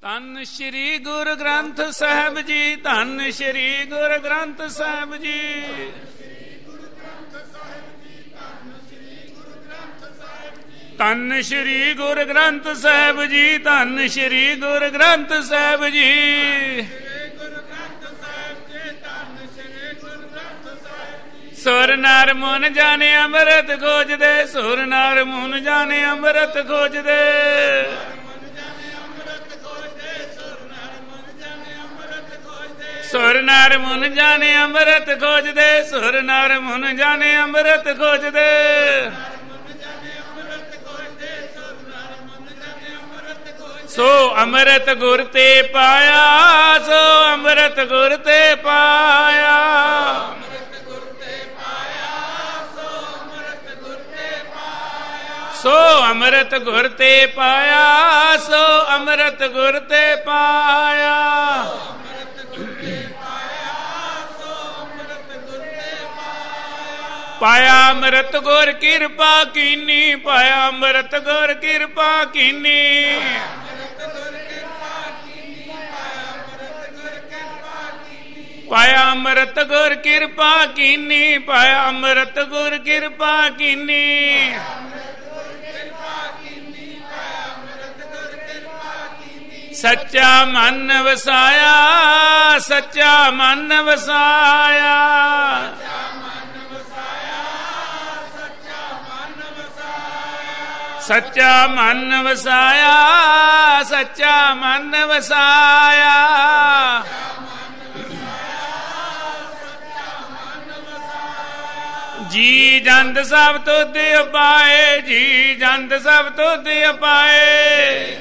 ਧੰਨ ਸ਼੍ਰੀ ਗੁਰੂ ਗ੍ਰੰਥ ਸਾਹਿਬ ਜੀ, ਧੰਨ ਸ਼੍ਰੀ ਗੁਰੂ ਗ੍ਰੰਥ ਸਾਹਿਬ ਜੀ। ਧੰਨ ਸ਼੍ਰੀ ਗੁਰੂ ਗ੍ਰੰਥ ਸਾਹਿਬ ਜੀ, ਧੰਨ ਸ਼੍ਰੀ ਗੁਰੂ ਗ੍ਰੰਥ ਸਾਹਿਬ ਜੀ। ਸੁਰ ਨਰ ਮਨ ਜਾਣੇ ਅੰਮ੍ਰਿਤ ਖੋਜਦੇ, ਸੁਰ ਨਰ ਮਨ ਜਾਣੇ ਅੰਮ੍ਰਿਤ ਖੋਜਦੇ। ਸੁਰ ਨਰ ਮਨ ਜਾਣੇ ਅੰਮ੍ਰਿਤ ਖੋਜਦੇ, ਸੁਰ ਨਰ ਮਨ ਜਾਣੇ ਅੰਮ੍ਰਿਤ ਖੋਜਦੇ। ਸੋ ਅੰਮ੍ਰਿਤ ਗੁਰ ਤੇ ਪਾਇਆ, ਸੋ ਅੰਮ੍ਰਿਤ ਗੁਰ ਤੇ ਪਾਇਆ। ਸੋ ਅੰਮ੍ਰਿਤ ਗੁਰ ਤੇ ਪਾਇਆ, ਸੋ ਅੰਮ੍ਰਿਤ ਗੁਰ ਤੇ ਪਾਇਆ। ਪਾਇਆ ਅੰਮ੍ਰਿਤ ਗੁਰ ਕਿਰਪਾ ਕੀਨੀ, ਪਾਇਆ ਅੰਮ੍ਰਿਤ ਗੁਰ ਕਿਰਪਾ ਕੀਨੀ। ਪਾਇਆ ਅੰਮ੍ਰਿਤ ਗੁਰ ਕਿਰਪਾ ਕੀਨੀ, ਪਾਇਆ ਅੰਮ੍ਰਿਤ ਗੁਰ ਕਿਰਪਾ ਕੀਨੀ। ਸੱਚਾ ਮਨ ਵਸਾਇਆ, ਸੱਚਾ ਮਨ ਵਸਾਇਆ। ਸੱਚਾ ਮਨ ਵਸਾਇਆ, ਸੱਚਾ ਮਨ ਵਸਾਇਆ। ਜੀ ਜੰਦ ਸਭ ਤੁਧ ਉਪਾਏ, ਜੀ ਜੰਦ ਸਭ ਤੁਧ ਉਪਾਏ।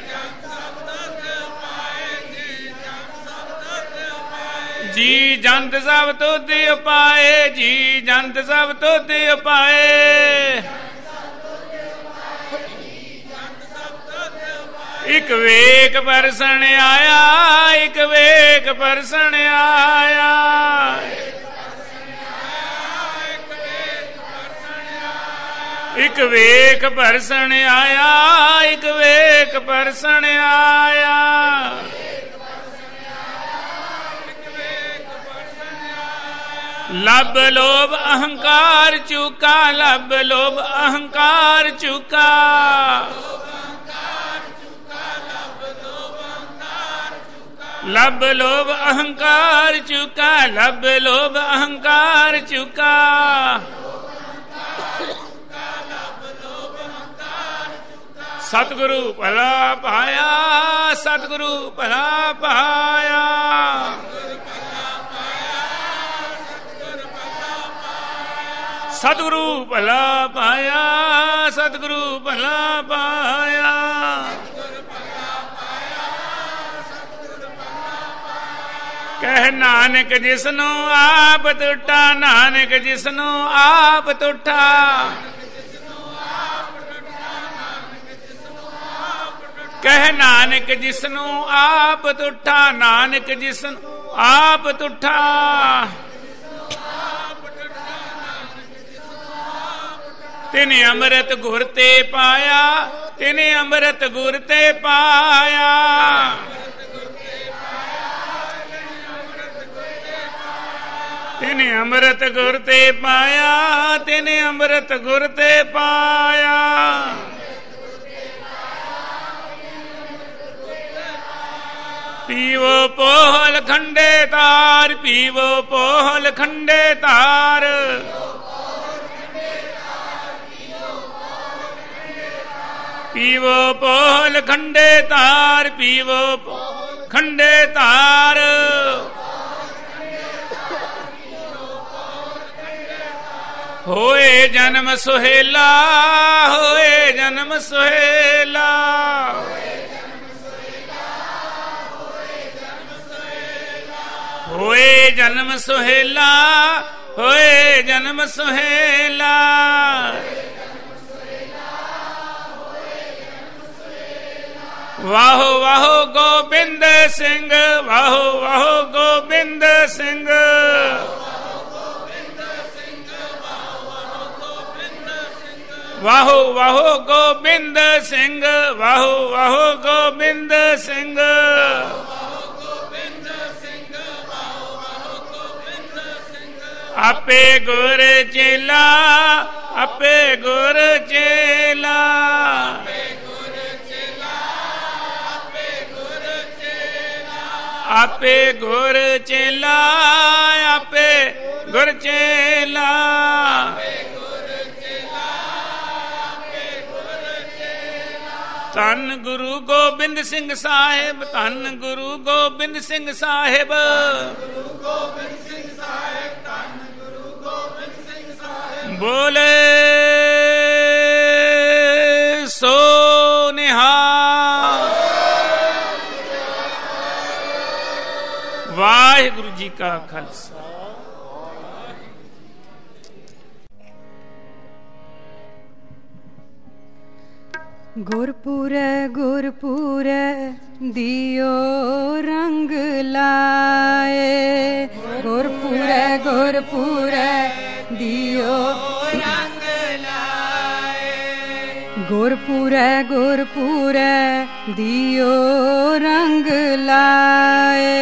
ਜੀ ਜੰਦ ਸਭ ਤੁਧ ਉਪਾਏ, ਜੀ ਜੰਦ ਸਭ ਤੁਧ ਉਪਾਏ। ਇਕ ਵੇਖ ਪਰਸਣ ਆਇਆ, ਇਕ ਵੇਖ ਪਰਸਣ ਆਇਆ। ਇਕ ਵੇਖ ਪਰਸਣ ਆਇਆ, ਇਕ ਵੇਖ ਪਰਸਣ ਆਇਆ। ਲੱਭ ਲੋਭ ਅਹੰਕਾਰ ਚੁਕਾ, ਲੱਭ ਲੋਭ ਅਹੰਕਾਰ ਚੁਕਾ। ਲੱਭ ਲੋਭ ਅਹੰਕਾਰ ਚੁਕਾ, ਲੱਭ ਲੋਭ ਅਹੰਕਾਰ ਚੁਕਾ। ਸਤਿਗੁਰੂ ਭਲਾ ਪਾਇਆ, ਸਤਿਗੁਰੂ ਭਲਾ ਪਾਇਆ। ਸਤਿਗੁਰੂ ਭਲਾ ਪਾਇਆ, ਸਤਿਗੁਰੂ ਭਲਾ ਪਾਇਆ। ਕਹਿ ਨਾਨਕ ਜਿਸਨੂੰ ਆਪ ਟੁੱਟਾ, ਨਾਨਕ ਜਿਸਨੂੰ ਆਪ ਟੁੱਟਾ। ਕਹਿ ਨਾਨਕ ਜਿਸਨੂੰ ਆਪ ਟੁੱਟਾ, ਨਾਨਕ ਜਿਸਨੂੰ ਆਪ ਟੁੱਟਾ। ਤਿਨੇ ਅੰਮ੍ਰਿਤ ਗੁਰ ਤੇ ਪਾਇਆ, ਤਿਨੇ ਅੰਮ੍ਰਿਤ ਗੁਰ ਤੇ ਪਾਇਆ। ਤਿਨੇ ਅੰਮ੍ਰਿਤ ਗੁਰ ਤੇ ਪਾਇਆ, ਤਿਨੇ ਅੰਮ੍ਰਿਤ ਗੁਰ ਤੇ ਪਾਇਆ। ਪੀਵੋ ਪੋਹਲ ਖੰਡੇ ਤਾਰ, ਪੀਵੋ ਪੋਹਲ ਖੰਡੇ ਤਾਰ। ਪੀਵੋ ਪੋਹਲ ਖੰਡੇ ਤਾਰ, ਪੀਵੋ ਖੰਡੇ ਤਾਰ। ਹੋਏ ਜਨਮ ਸੁਹੇਲਾ, ਹੋਏ ਜਨਮ ਸੁਹੇਲਾ। ਹੋਏ ਜਨਮ ਸੁਹੇਲਾ, ਹੋਏ ਜਨਮ ਸੁਹੇਲਾ। ਵਾਹੋ ਵਾਹੋ ਗੋਬਿੰਦ ਸਿੰਘ, ਵਾਹੋ ਵਾਹੋ ਗੋਬਿੰਦ ਸਿੰਘ। ਵਾਹੋ ਵਾਹੋ ਗੋਬਿੰਦ ਸਿੰਘ, ਵਾਹੋ ਵਾਹੋ ਗੋਬਿੰਦ ਸਿੰਘ। आपे गुर चेला, आपे गुर चेला, आपे गुर चेला, आपे गुर चेला। धन गुरु गोबिंद सिंह साहिब, धन गुरु गोबिंद सिंह साहिब, बोले सो निहाल। वाहिगुरु जी का खालसा। गुरपुरे गुरपुरे दियो रंग लाए, गुरपुरे गुरपुरे दियो रंग लाए, गुरपुरे गुरपुरे दियो रंग लाए,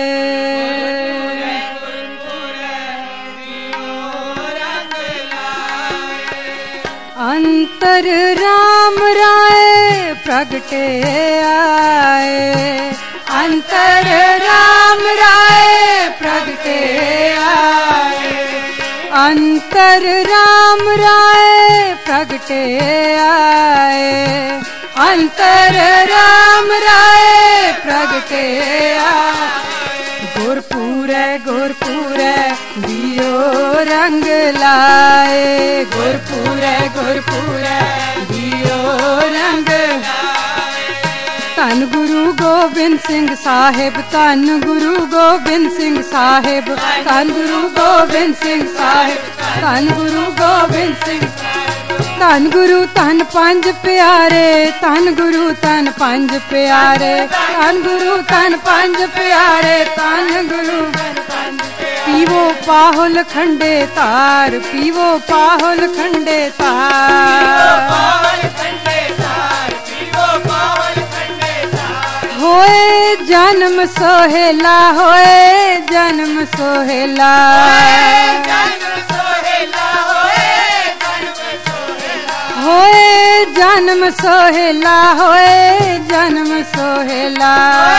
अंतर राम राय प्रगटे आए, अंतर राम राय प्रगटे आए, अंतर राम राय प्रगटे आए, अंतर राम राय प्रगटे आए। गुरपुरे गुरपुरे दियो रंग लाए, गुरपुरे गुरपुरे दियो रंग लाए। धन गुरु गोबिंद सिंह साहिब, धन गुरु गोबिंद सिंह साहिब, धन गुरु गोबिंद सिंह साहिब, धन गुरु गोबिंद सिंह, धन गुरु धन पंज प्यारे, धन गुरु धन पंज प्यारे, धन गुरु धन पंज प्यारे, धन गुरु पीवो पाहुल खंडे तार, पीवो पाहुल खंडे तार, होए जन्म सोहेला, होए जन्म सोहेला, होए जन्म सोहेला, होए जन्म सोहेला,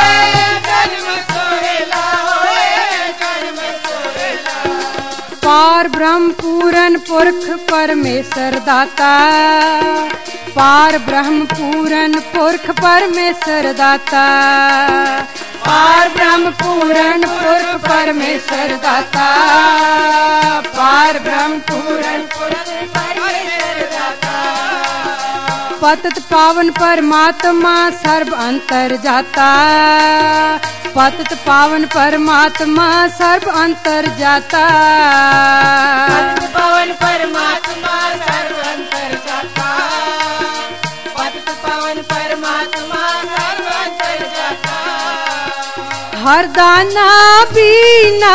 पार ब्रह्म पूरन पुरख परमेश्वर दाता, पार ब्रह्म पूरन पुरख परमेश्वर दाता, पार ब्रह्म पूरन पुरख परमेश्वर दाता, पार ब्रह्म पूरन पुरख परमेश्वर दाता। पतित पावन परमात्मा सर्व अंतर जाता, पतित पावन परमात्मा सर्व अंतर जाता, पतित पावन परमात्मा सर्व अंतर जाता, पतित पावन परमात्मा सर्व अंतर जाता। हर दाना बीना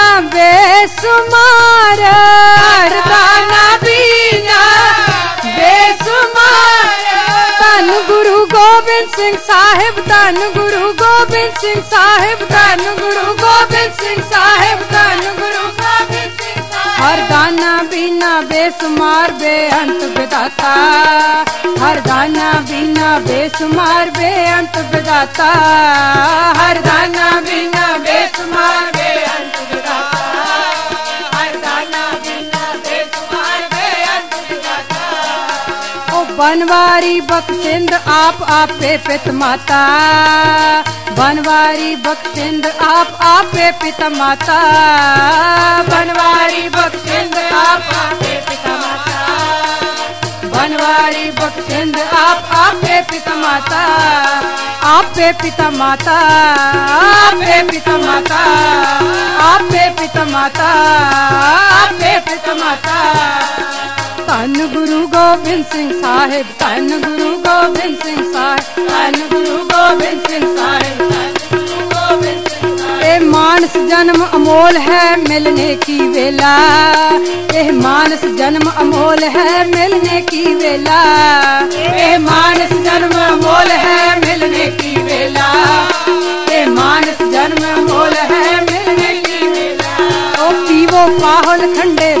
बेसुमार, हर दाना बीना बेसुमार। धन गुरु गोबिंद सिंह साहिब, धन गुरु गोबिंद सिंह साहिब, धन गुरु गोबिंद सिंह साहिब, धन गुरु गोबिंद सिंह साहिब। हर दाना बीना बेसुमार बेअंत विधाता, हर दाना बीना बेसुमार बेअंत विधाता, हर दाना बीना बेसुमार बेअंत विधाता, हर दाना बीना बेसुमार बेअंत विधाता। ओ बनवारी बख्शिंद आप आपे पित माता, बनवारी बख्शिंद आप आपे पिता माता, बनवारी बख्शिंद आप आपे पिता माता, बनवारी बख्शिंद आप आपे पिता माता, आपे पिता माता, आपे पिता माता, आपे पिता माता, आपे पिता माता। धन गुरु गोबिंद सिंह साहिब, धन गुरु गोबिंद सिंह साहिब, धन गुरु गोबिंद सिंह साहिब, धन गुरु गोबिंद सिंह साहिब। ए मानस जन्म अमोल है मिलने की वेला, ए मानस जन्म अमोल है मिलने की वेला, ए मानस जन्म अमोल है मिलने की वेला, ए मानस जन्म अमोल है मिलने की वेला। ओ पीवो पाहुल खंडे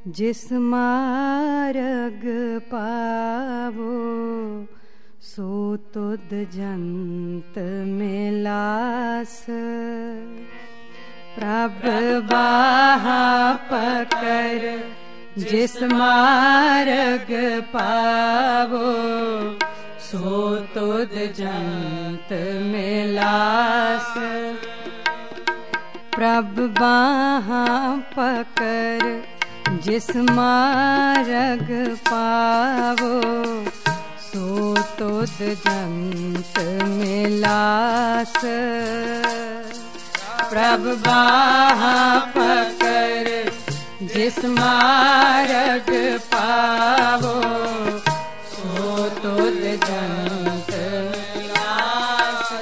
जिस मार्ग पावो सो तुद जंत मिलास। प्रभु बाहा पकर जिस मार्ग पावो सो तुद जंत मिलास। प्रभु बाहा पकर जिस मार्ग पावो सो तुद जंत मिलास। प्रभु बाहा पकर जिस मार्ग पावो सो तुद जंत मिलास।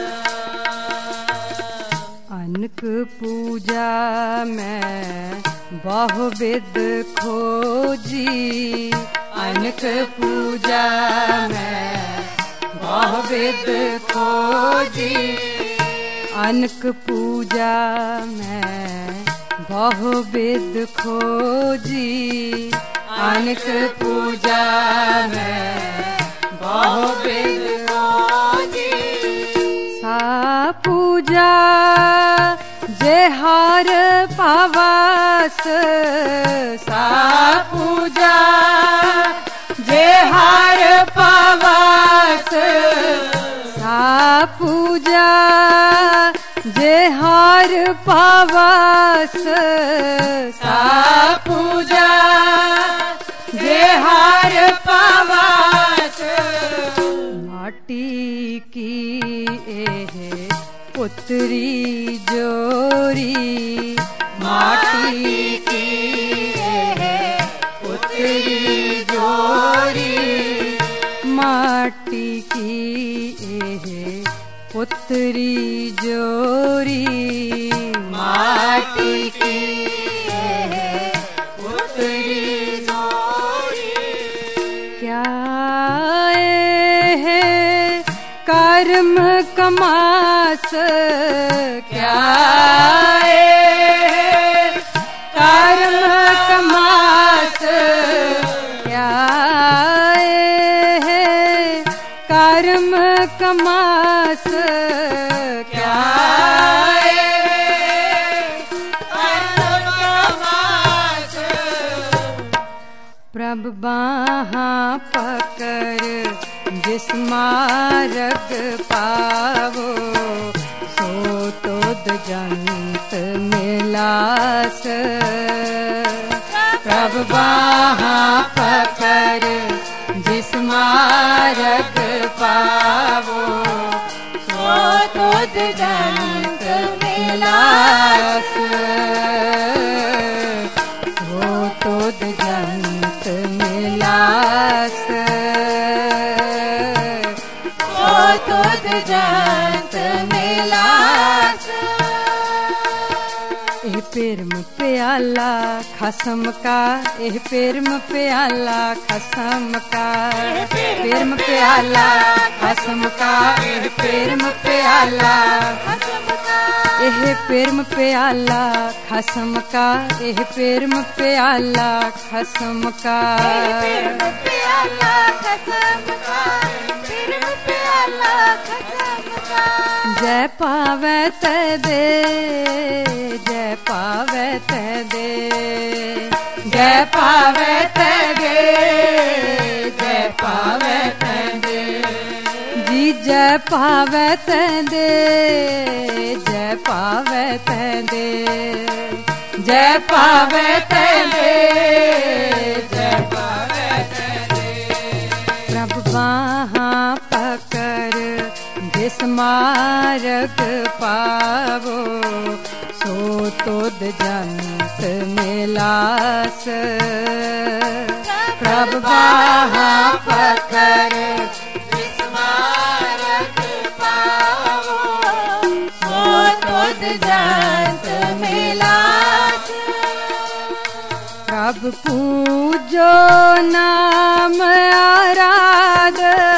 अनक पूजा में बहुविध खोजी। अनक पूजा में बहुविध खोजी। अनक पूजा में बहुविध खोजी। अनक पूजा में बहुविध खोजी। सा पूजा जे हार पावास। सा पूजा जे हार पावास। सा पूजा जे हार पावास। सा पूजा जे हार पावास। माटी की एह पुत्री जोरी। माटी की एह पुत्री जोरी। माटी की एह पुत्री जोरी। माटी की एह पुत्री जोरी। क्या है कर्म कमास। क्या है कर्म कमास। क्या है कर्म कमास। क्या है कर्म कमास। प्रभु बाहा पकर जिस मार्ग पावो सो तुद जंत मिलास। प्रभु बाहा पकर जिस मार्ग पावो सो तुद जंत मिलास। सो तुद जंत मिलास। तुद जंत मिलास। एह पिरम प्याला खसम का। एह पिरम प्याला खसम का। पिरम प्याला खसम का। एह पिरम प्याला खसम का। एह पिरम प्याला खसम का। एह पिरम प्याला खसम का। पिरम प्याला खसम का। पिरम प्याला खसम का। जय पावे ते दे। जय पावे ते दे। जय पावे ते दे। जय पावे ते दे। जी जय पावे ते दे। जय पावे ते दे। जय पावे ते दे। जय पावे ते दे। प्रभु बाहा पकर जिस मार्ग पावो सो तुद जंत मिलास। प्रभु बाहा पकर जिस मार्ग पावो सो तुद जंत मिलास। प्रभु पूजो नाम आराध।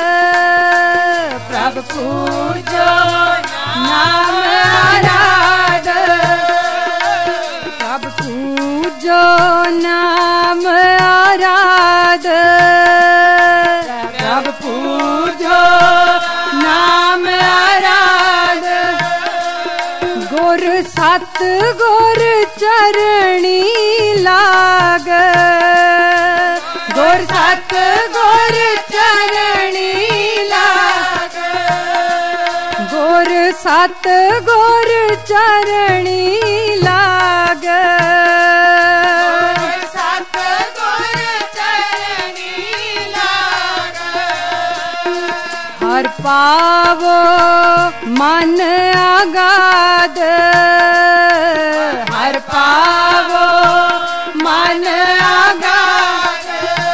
प्रभु पूजो नाम आराध। प्रभु पूजो नाम गुर चरणी लाग, गुर सत गुर चरणी लाग, गुर सत गुर चरणी लाग, गुर सत गुर चरणी लाग। हर पावो मन आगाद, हर पावो मन आगाद,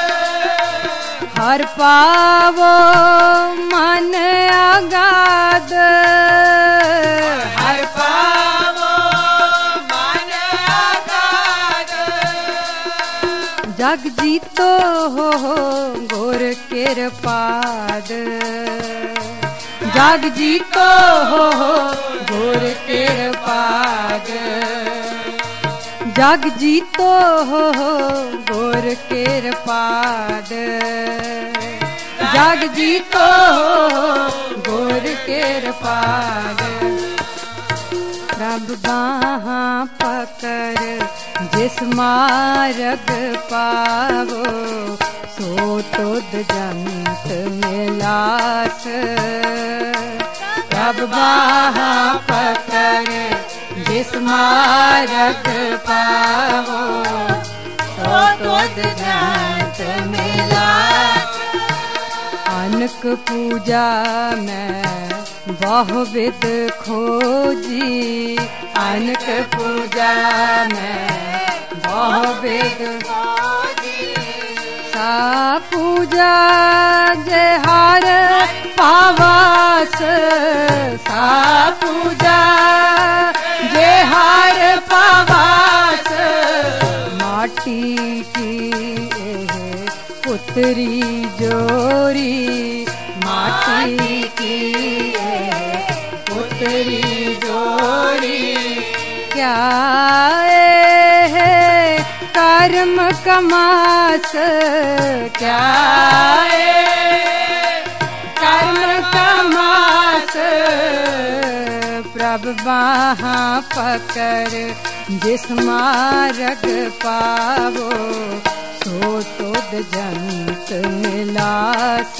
हर पावो मन आगाद, हर पावो मन आगाद। जग जीतो हो गुर कृपाद, जग जीतो हो गुर कृपाद, जग जीतो हो गुर कृपाद, जग जीतो हो गुर कृपाद। प्रभ बाहाँ पकड़ जिस मार्ग पावो, सो तुद जंत मिलास। प्रभ बाहाँ पकड़ जिस मार्ग पावो, सो तुद जंत मिलास। अनक पूजा में बहुविध खोजी, अनक पूजा में बहुविध खोजी। सा पूजा जे हार पावास, सा पूजा जे हार पावास। माटी की पुत्री जोरी, माटी की पुत्री जोरी। क्या है कर्म कमास, क्या है कर्म कमास। प्रभ बाहाँ पकड़ जिस मार्ग पावो, सो तुद जंत मिलास।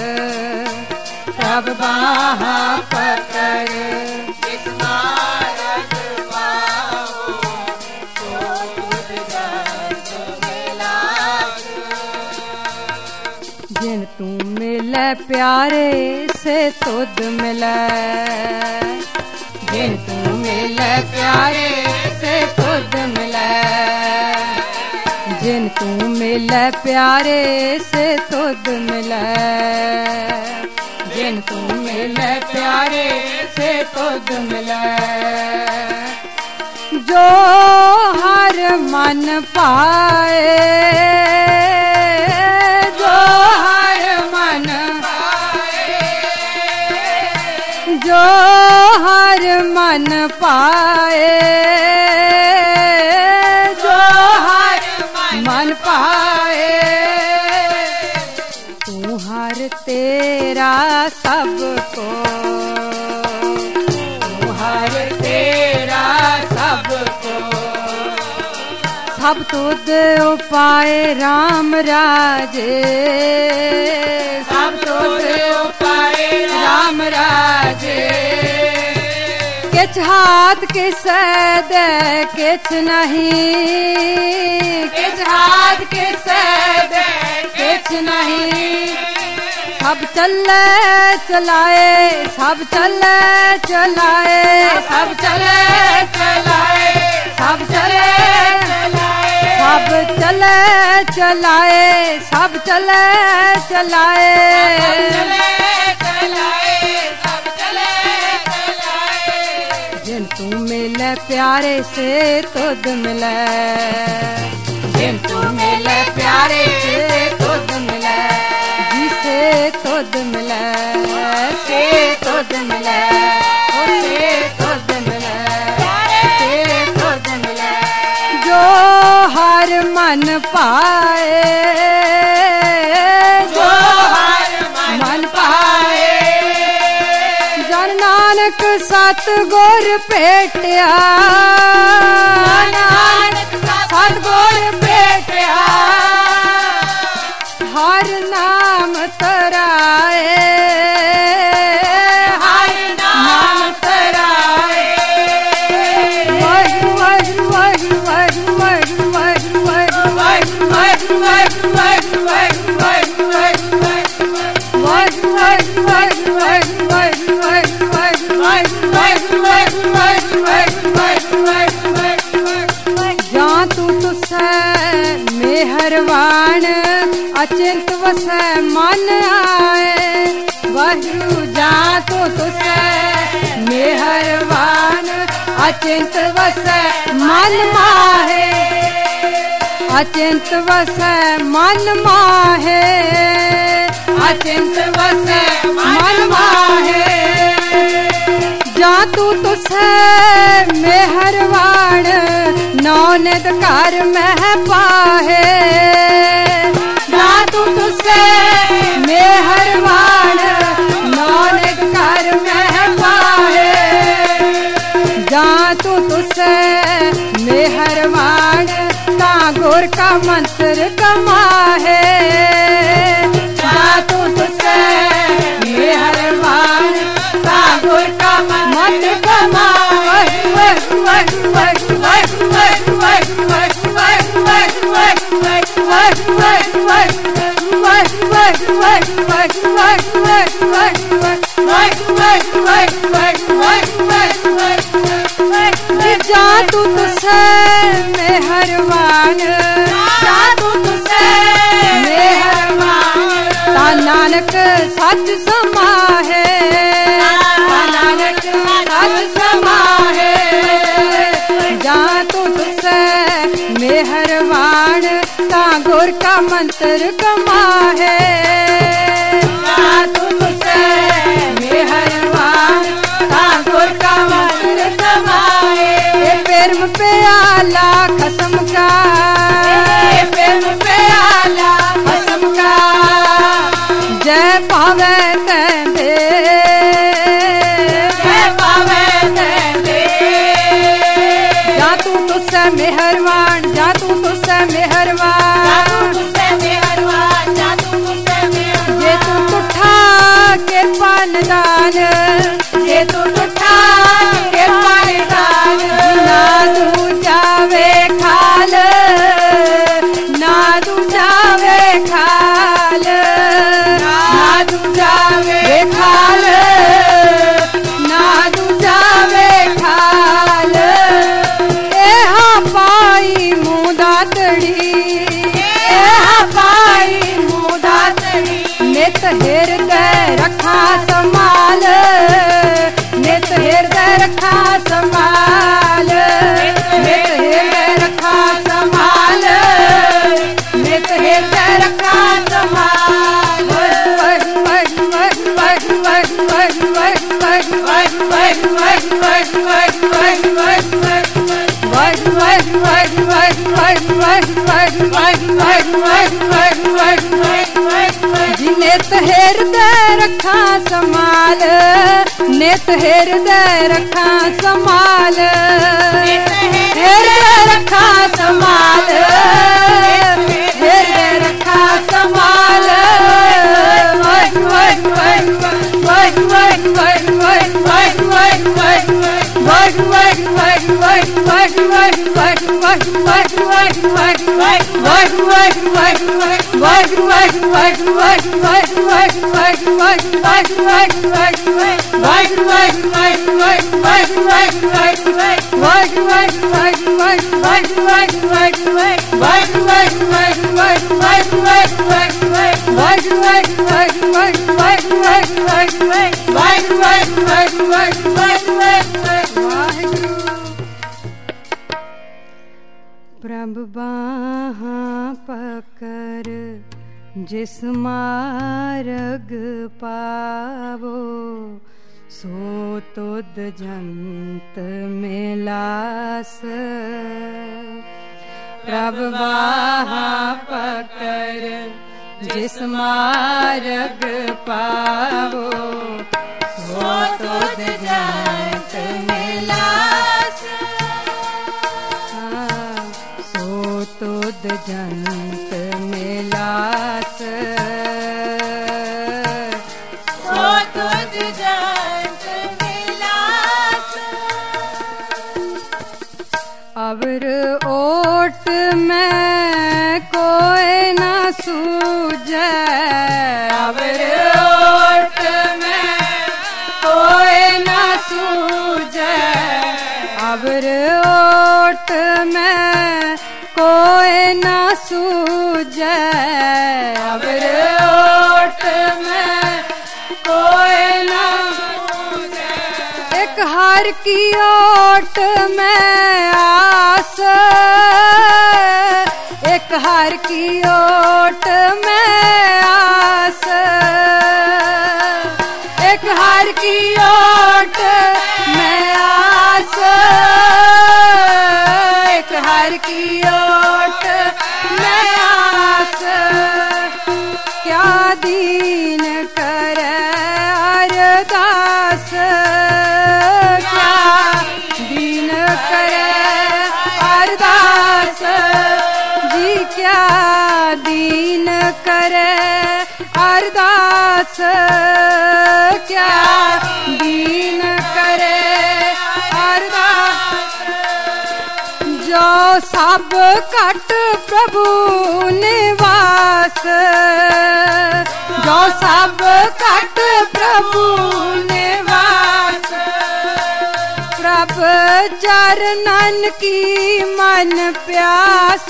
प्रभ बाहाँ पकड़ जिस मार्ग पावो, सो तुद जंत मिलास। जिन तू मिले प्यारे से तुद मिले, जिन तू मिले प्यारे से तुद मिले, जिन तू मिले प्यारे से तुद मिले, जिन तू मिले प्यारे से तुद मिले। जो हर मन पाए, जो हर मन पाए, जो हर मन पाए, जो हर मन पाए। तू हर तेरा सबको, तू हर तेरा सबको। सब तुद उपाय राम राजे, सब तुद उपाय राम राजे। किछ हाथ किस दे किछ नहीं, किछ हाथ किस दे किछ नहीं। सब चले चलाए, सब चले चलाए, सब चले चलाए, सब चले चलाए, सब चले चलाए, सब चले चलाए, सब चले चलाए। जिन तू मिले प्यारे से तुद मिले, जिन तू मिले प्यारे से तुद मिले, जिसे तुद मिले से तुद मिले, से तुद मिले, से तुद मिले। जो हर मन पाए, जो हर मन पाए। जन नानक सा सतगुर भेटिया नानक सतगुर भेटिया हर नाम तराए हर नाम तराए वाहिगुरू वाहिगुरू वाहिगुरू वाहिगुरू वाहिगुरू वाहिगुरू वाहिगुरू जा तू तुसै मेहरबान अचिंत वसै मन आए वाहिगुरू जा तू तुसै मेहरबान अचिंत वसै मन माहे अचिंत वसै मन माहे अचिंत वसै मन माहे जा तू तुसै मेहरबान नौनित घर मह पाहे जा तू तुसै मेहरबान नौनित घर मह पाहे जा तू तुसै मेहरबान ता गुर का मंत्र कमाहे जा तू तुसै मेहरबान ता गुर का मंत्र कमाहे जा तू तुसै मेहरबान जा तू तुसै मेहरबान ता नानक सच समाहे नानक सच समाहे जा तू तुसै मेहरबान ता गुर का मंत्र कमाहे जा तू तुसै मेहरबान ता गुर का मंत्र कमाहे प्रेम प्याला खसम का प्रेम प्याला खसम का जय पावे तेंदे जय पावे तेंदे जा तू तुसै मेहरबान जा तू तुसै मेहरबान जा तू तुसै मेहरबान जे तू उठा के पानदान जे तू उठा के पानदान ना तू जावे खाल ना तू जावे खाल ना तू जावे खाल ना तू जावे खाल एहा पाई मुदातड़ी एहा पाई मुदातड़ी नित हृदय रखा संभाल नित हृदय रखा संभाल नित हृदय रखा संभाल नित हृदय रखा संभाल नित हृदय रखा संभाल नित हृदय रखा संभाल हृदय रखा संभाल हृदय रखा संभाल प्रभु बाहाँ पकड़ जिस मार्ग पावो सो तुद जंत में लास। प्रभु बाहाँ पकड़ जिस मार्ग पावो सो तुद जंत मिलास सो तुद जंत मिलास सो तुद जंत मिलास अबर ओट में कोई न सूझे अबर ओट में कोई न सूझे अबर ओट में कोई न सूझे अबर ओट में कोई न सूझे एक हार की ओट में आस एक हार की ओट में आस एक हार की ओट में आस एक हार की ओट में आस क्या दीन करे अरदास क्या दीन करे अरदास जी क्या दीन करे अरदास क्या दीन करे अरदास जो सब कट प्रभु निवास जो सब कट प्रभु निवास प्रभ चरणन की मन प्यास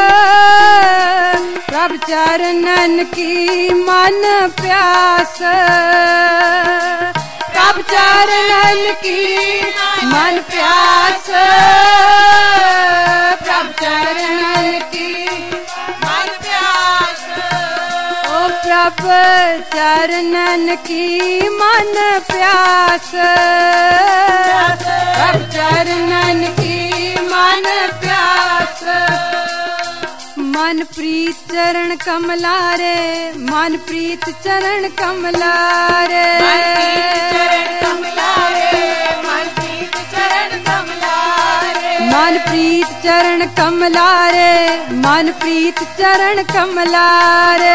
प्रभ चरणन की मन प्यास प्रभ चरणन की मन प्यास प्रभ चरणन की मन प्यास ओ प्रभ चरणन की मन प्यास प्रभ चरणन की मन प्यास मन प्रीत चरण कमलारे मन प्रीत चरण कमलारे मन प्रीत चरण कमलारे मन प्रीत चरण कमलारे मन प्रीत चरण कमलारे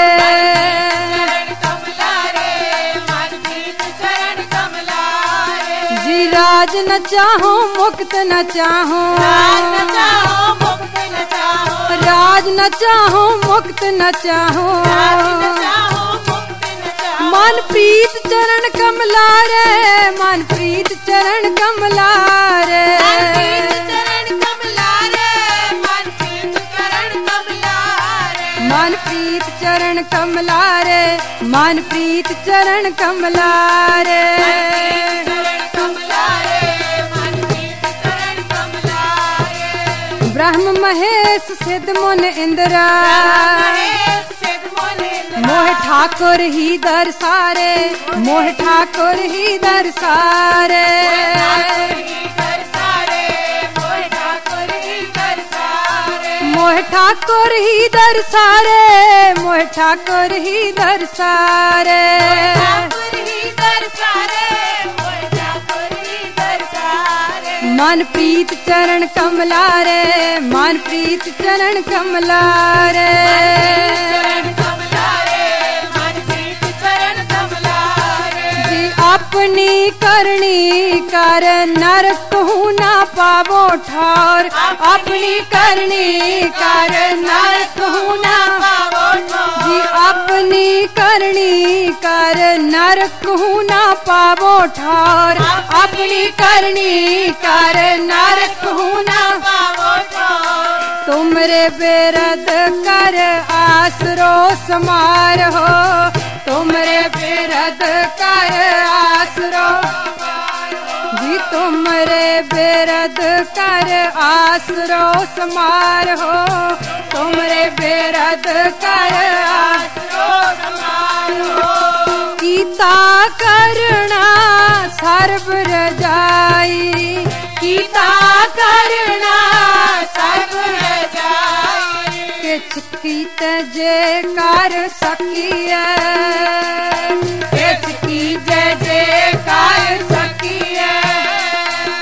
जी राज न चाहो मुक्त न चाहो राज न चाहो मुक्त न चाहो मन प्रीत चरण कमलारे मन प्रीत चरण कमलारे मन प्रीत चरण कमलारे मन प्रीत चरण कमलारे ब्रह्म महेश सिद्ध मुन इंद्रा मोह ठाकुर ही दरसारे मोह ठाकुर ही दरसारे मोह ठाकुर ही दरसारे मोह ठाकुर ही दरसारे मन प्रीत चरण कमलारे मन प्रीत चरण कमलारे जी अपनी करनी कर नरक हूँ ना पावो ठार अपनी करनी कर नरक हूँ ना पावो जी अपनी करनी कर नरक हूँ ना पावो ठार अपनी करनी कर नरक हूँ ना पावो ठार तुमरे बेरद कर आसरो समार हो तुमरे बेरद कर आसरो जी तुमरे बेरद कर आसरो समार हो तुमरे बेरद कर आसरो समार हो कीता करना सर्व रजाई कीता करना सर्व रजाई किछ कीत जे कर सकिए किछ की जे कर सकिए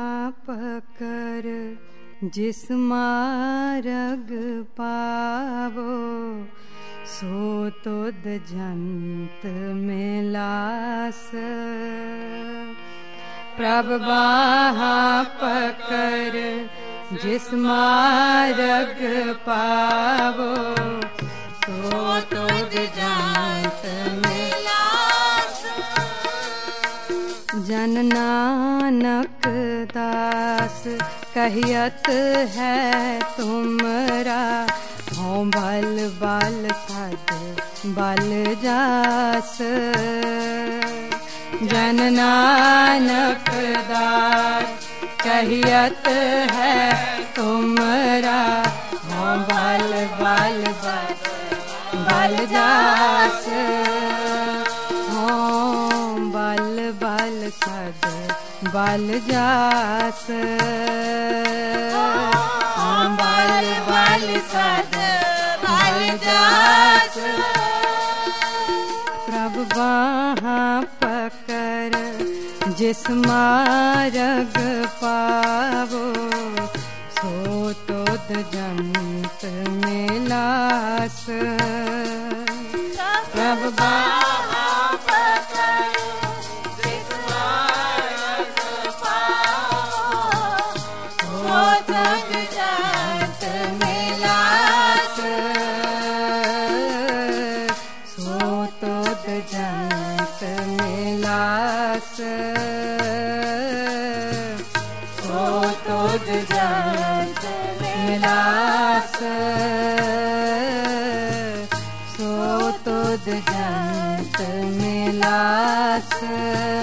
जिस मार्ग पावो सो तुद जंत में लास। प्रभ बाहा पकड़ जिस मार्ग पावो सो तुद जंत में लास। जन नानक दास कहियत है तुमरा हो बल बल सद बल जास। जन नानक दास कहियत है तुमरा हो बल बल बल जास। हो बल बल सद बल जास। बल बल सद बल जास। प्रभु बाहा पकड़ जिस मार्ग पावो सो तुद जंत में लास। प्रभु बाहा पकड़ जिस मार्ग पावो सो तुद जंत में लास। सो तुद जंत में लास। सो तुद जंत में लास। सो तुद जंत में लास।